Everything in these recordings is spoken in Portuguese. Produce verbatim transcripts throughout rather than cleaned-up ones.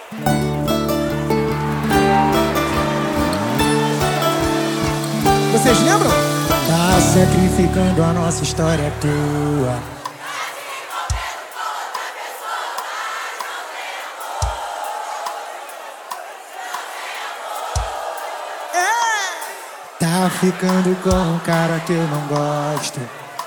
Vocês lembram? Tá sacrificando a nossa história à toa. É. Tá ficando com um cara que eu não gosto.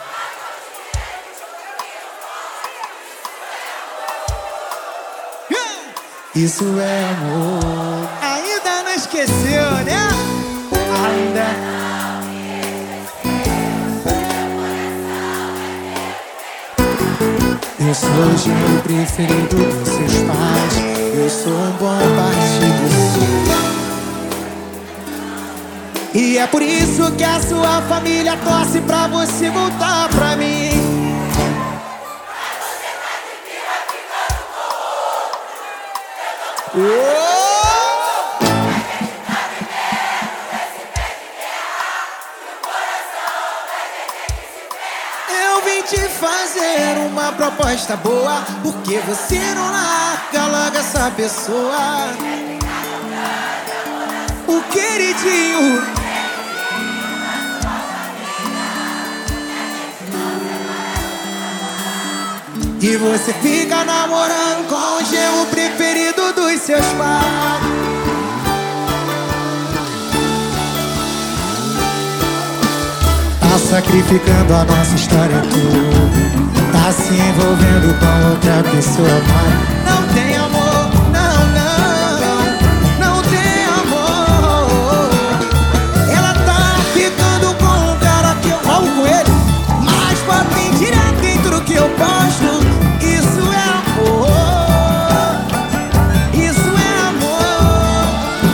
Isso é amor. Ainda não esqueceu, né? Ainda. Eu sou o gênero preferido dos seus pais. Eu sou um bom partido seu. E é por isso que a sua família torce pra você voltar pra mim. Oh! Eu vim te fazer uma proposta boa, porque você não larga logo essa pessoa. O queridinho. E você fica namorando com o genro preferido dos seus pais. Tá sacrificando a nossa história toda. Tá se envolvendo com outra pessoa, mas não tem amor, não, não, não tem amor. Ela tá ficando com um cara que eu falo com ele, mas pra mim direto dentro que eu posto. Isso é amor, isso é amor.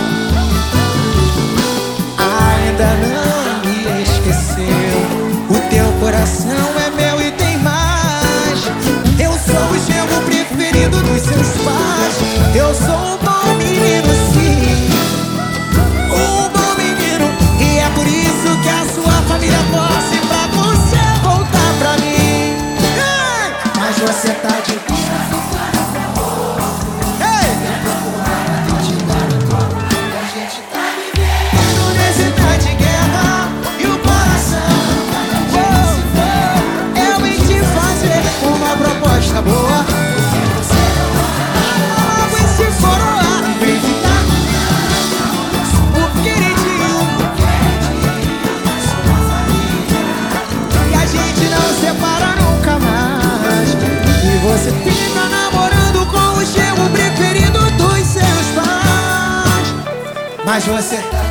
Ainda não me esqueceu. O teu coração é meu e tem mais. Eu sou o genro preferido dos seus pais. Eu sou um bom menino, sim, um bom menino. E é por isso que a sua família torce pra você voltar pra mim. Ei! Mas você tá de boa. Logo esse coroa vem ficar o queridinho. E a gente não separa nunca mais. E você fica namorando com o genro preferido dos seus pais. Mas você